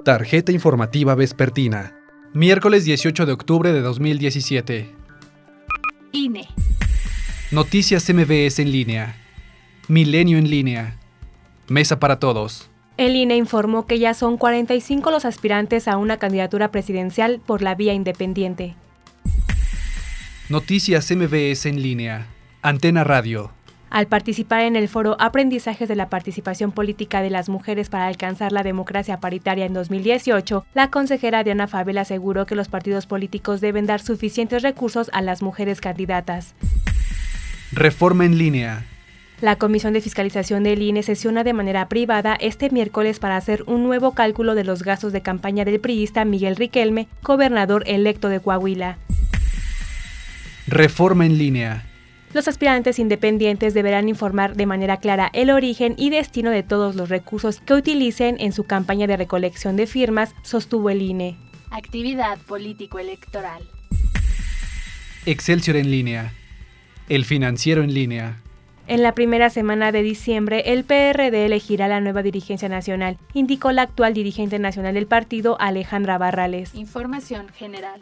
Tarjeta informativa vespertina. Miércoles 18 de octubre de 2017. INE. Noticias MBS en línea. Milenio en línea. Mesa para todos. El INE informó que ya son 45 los aspirantes a una candidatura presidencial por la vía independiente. Noticias MBS en línea. Antena Radio. Al participar en el foro Aprendizajes de la Participación Política de las Mujeres para alcanzar la democracia paritaria en 2018, la consejera Diana Fabel aseguró que los partidos políticos deben dar suficientes recursos a las mujeres candidatas. Reforma en línea. La Comisión de Fiscalización del INE sesiona de manera privada este miércoles para hacer un nuevo cálculo de los gastos de campaña del priista Miguel Riquelme, gobernador electo de Coahuila. Reforma en línea. Los aspirantes independientes deberán informar de manera clara el origen y destino de todos los recursos que utilicen en su campaña de recolección de firmas, sostuvo el INE. Actividad político-electoral. Excelsior en línea. El Financiero en línea. En la primera semana de diciembre, el PRD elegirá la nueva dirigencia nacional, indicó la actual dirigente nacional del partido, Alejandra Barrales. Información general.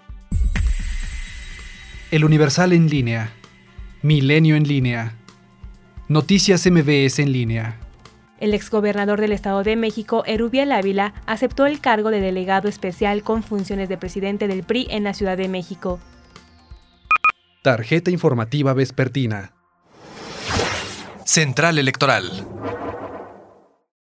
El Universal en línea. Milenio en línea. Noticias MBS en línea. El exgobernador del Estado de México, Erubiel Ávila, aceptó el cargo de delegado especial con funciones de presidente del PRI en la Ciudad de México. Tarjeta informativa vespertina. Central Electoral.